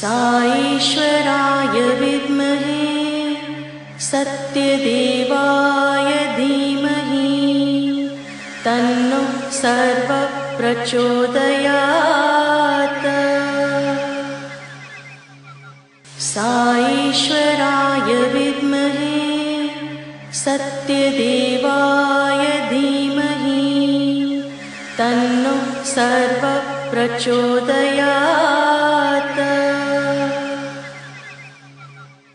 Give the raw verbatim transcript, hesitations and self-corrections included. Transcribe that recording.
साईश्वराय विद्महे सत्यदेवाय धीमहि तन्नो सर्वः प्रचोदयात्। साईश्वराय विद्महे सत्यदेवाय धीमहि तन्नो सर्वः प्रचोदयात्।